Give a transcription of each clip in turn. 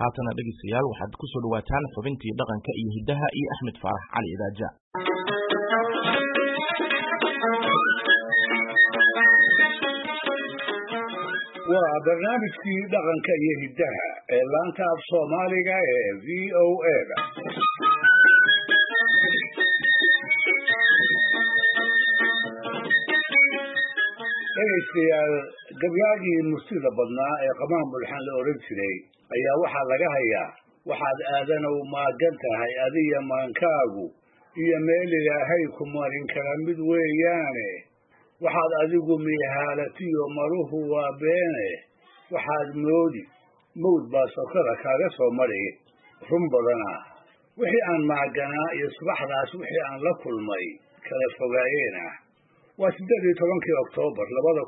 haatana dhegeystayaal waxaad ku soo dhawaataan xubintii dhaqanka iyo hidaha iyo Axmed Faarax Cali Idaaja. waa barnaamijkii dhaqanka iyo hidaha ee laanta af Soomaaliga ee VOA-da. dhegeystayaal gabyaagii murtida badnaa ee qamaan bulxan la oran jiray ayaa waxaa laga hayaa waxaad aadanow maagan tahay adiga maankaagu iyo meel ilaahay ku marin kara mid weeyaane waxaad adigu miihaalatiyo maruhu waa beene waxaad moodi mawd baa sokada kaaga soo maray run badana wixii aan maaganaa iyo subaxdaas wixii aan la kulmay kala fogaayeena waa 18 Oktoobar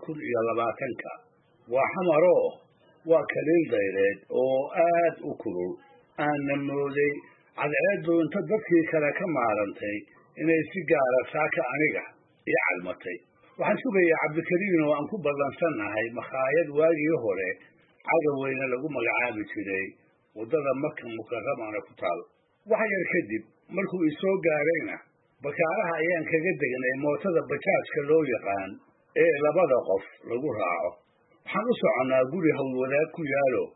2020 waa xamaro waa kaliil dayreed oo aad u kulul aan mooday cadceedu inta dadkii kale ka maarantay inay si gaar ah saaka aniga iyo calmatay waxaan sugayaa Cabdikariin oo aan ku ballansanahay makhaayad waagii hore cadaweyna lagu magacaabi jiray wadada Makka Mukarramana ku taal waxa yar kadib markuu isoo gaarayna bakaaraha ayaan kaga degnay mootada bajaajka loo yaqaan ee labada qof lagu raaco waxaan u soconaa guri hawlwadaad ku yaalo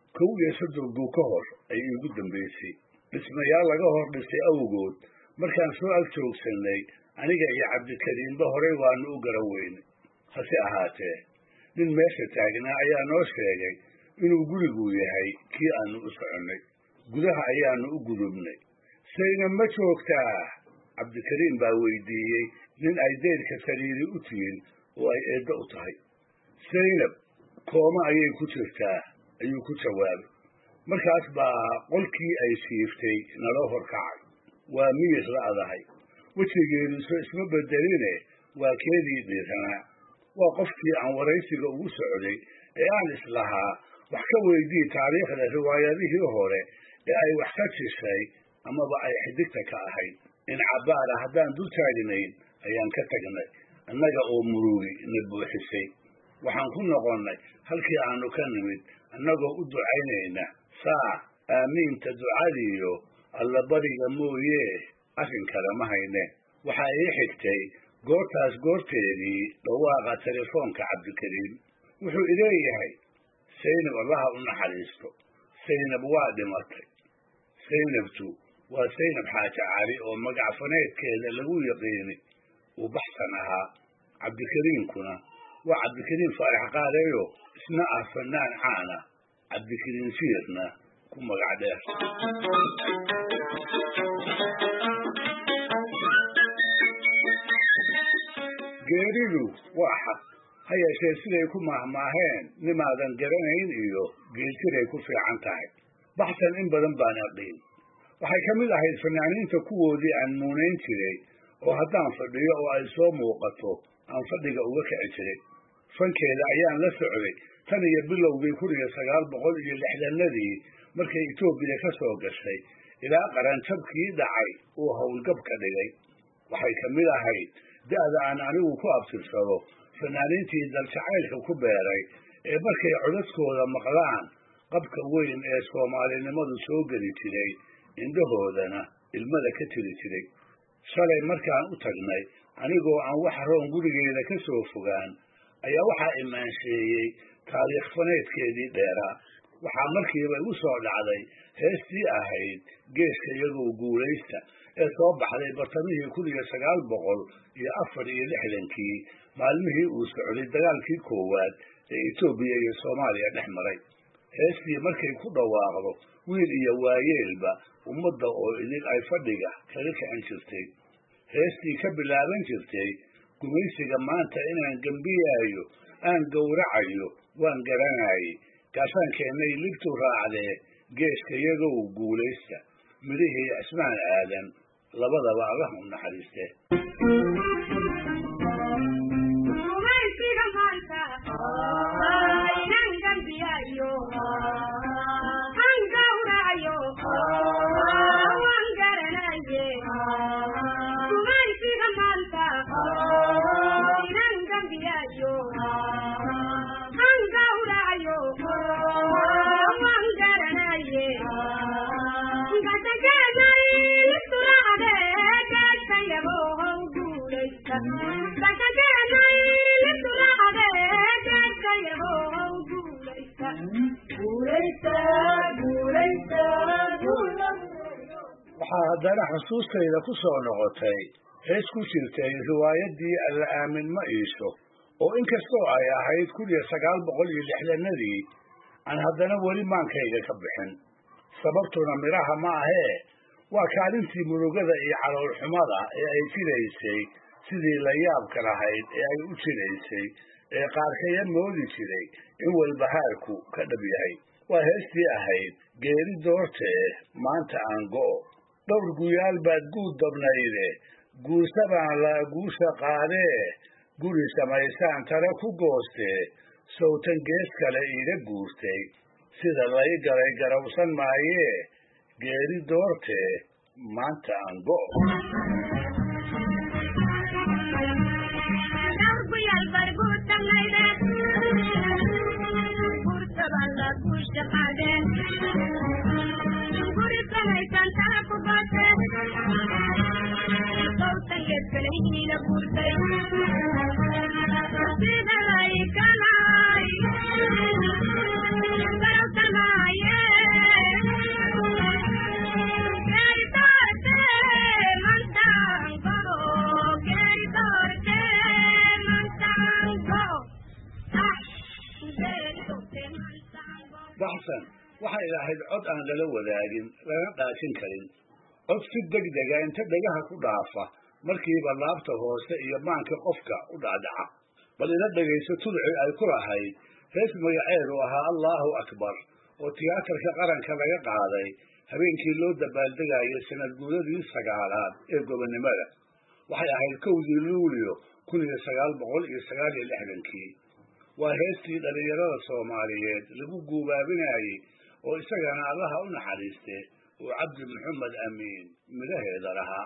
1 ka hor ay ugu dambeysay dhismayaal laga hor dhisay awgood markaan soo ag joogsanay aniga iyo Cabdikariinba horey waanu u garaweynay hase ahaatee nin meesha taagnaa ayaa noo sheegay inuu gurigu yahay kii aanu u soconay gudaha ayaanu u gudubnay sayna ma joogtaa Cabdikariin baa weydiiyey nin ay deyrka sariiri u tihiin oo ay eedda u tahay Saynab kooma ayay ku jirtaa ayuu ku jawaabay markaas baa qolkii ay siiftay nala horkacay waa miyir la'adahay wajigeedu isma bedeline waa keedii dhisanaa waa qofkii aan waraysiga ugu socday ee aan islahaa wax ka weydii taariikhda riwaayadihii hore ee ay wax ka jishay amaba ay xidigta ka ahayd in cabaara haddaan dul taagnayn ayaan ka tagnay annaga oo murugi na buuxisay waxaan ku noqonnay halkii aanu ka nimid annagoo u ducaynayna saa aamiinta ducadiiyo alla bariga mooye arrin kale ma hayne waxaa ii xigtay goortaas goorteedii dhawaaqa telefoonka Cabdikariin wuxuu ileeyahay Saynab allaha u naxariisto Saynab waa dhimatay Saynabtu waa Saynab Xaaji Cali oo magac faneedkeeda lagu yaqiinay uu baxsan ahaa Cabdikariinkuna waa Cabdikariin Faarax Qaaleeyo isna ah fanaan caana Cabdikariin Fiirna ku magac dheer geeridu waa xaq ha yeeshee siday ku mahmaaheen nimaadan garanayn iyo geeltiray ku fiican tahay baxsan in badan baan aqoon waxay ka mid ahayd fanaaniinta kuwoodii aan muunayn jiray oo haddaan fadhiyo oo ay soo muuqato aan fadhiga uga kici jiray fankeeda ayaan la socday tan iyo bilowgii 1960-nadii markay Itoobiya ka soo gashay ilaa qaranjabkii dhacay uu howlgab ka dhigay waxay ka mid ahayd da'da aan anigu ku abtirsado fanaaniintii daljacaylka ku beeray ee markay codadkooda maqlaan qabka weyn ee Soomaalinimadu soo geli jiray indhahoodana ilmada ka tiri jiray shalay markaan u tagnay anigoo aan wax roon gurigeeda ka soo fogaan ayaa waxaa imaansheeyey taariikh faneedkeedii dheeraa waxaa markiiba igu soo dhacday heestii ahayd geeska iyagoo guulaysta ee soo baxday bartamihii 1964 maalmihii uu socday dagaalkii koowaad ee Itoobiya iyo Soomaaliya dhex maray heestii markay ku dhawaaqdo wiil iyo waayeelba ummadda oo idin ay fadhiga kaga kicin jirtay heestii ka bilaaban jirtay gumaysiga maanta inaan gambiyaayo aan gowracayo waan garanayay gaashaankeennay libtu raacdee geeska iyagoo guulaysta midhihii Cismaan Aadan labadaba Allah u naxariistee I'm waxaa haddana xusuustayda ku soo noqotay hees ku jirtay riwaayaddii alla aamin ma iisho oo inkastoo ay ahayd 1960-nadii aan haddana weli maankayga ka bixin sababtuna midhaha ma ahee waa kaalintii murugada iyo caloolxumada ee ay jiraysay sidii la yaabka lahayd ee ay u jiraysay ee qaarkaya moodi jiray in walbahaarku ka dhab yahay waa heestii ahayd geeri doortee maanta aan go'o dhowr guyaal baad guud dabnayde guursa baan laa guusha qaadee guri samaysaan tare ku goostee sawtan gees kale iiga guurtay sida lay galay garawsan maayee geeri doortee maanta aan go'o baxsan waxay lahayd cod aan lala wadaagin lana dhaashin karin cod si degdega inta dhagaha ku dhaafa markiiba laabta hoose iyo maanka qofka u dhacdaca bal ila dhegayso tudci ay ku lahayd hees magaceedu ahaa allaahu akbar oo tiyaatarka qaranka laga qaaday habeenkii loo dabaaldegayay sanad guuradii 9aad ee gobonnimada waxay ahayd 1 luulyo 1969 waa heestii dhalinyarada Soomaaliyeed lagu guubaabinayay oo isagana Allaha u naxariistay oo Cabdi Maxamed Amiin midaheeda lahaa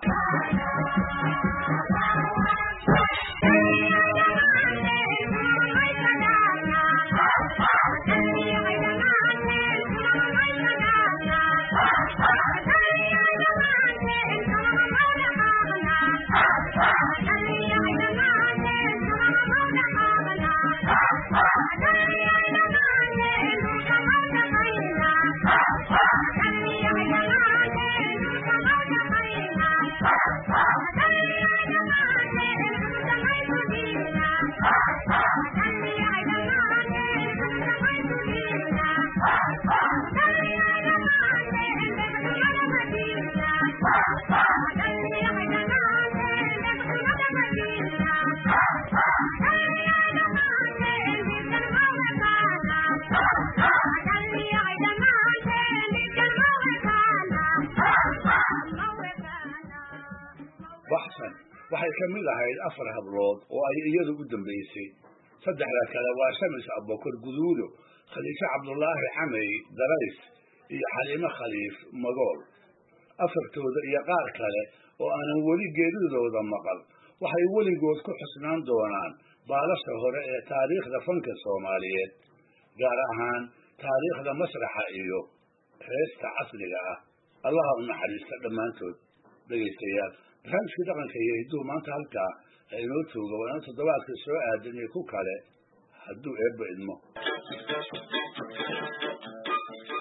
baxsan waxay ka mid ahayd 4 hablood oo ay iyadu u dambeysay saddexda kale waa Shamis Abubakar Guduudo Khaliija Cabdullaahi Camay Darays iyo Xaliimo Khaliif Magool afartooda iyo qaar kale oo aanan weli geeridooda maqal waxay weligood ku xusnaan doonaan baalasha hore ee taariikhda fanka Soomaaliyeed gaar ahaan taariikhda masraxa iyo heesta casriga ah Allaha u naxariisto dhammaantood dhageystayaal barnaamijkii dhaqanka iyo hidduu maanta halkaa inoo jooga waa inaan toddobaadka soo aadan iyo ku kale hadduu eebba idmo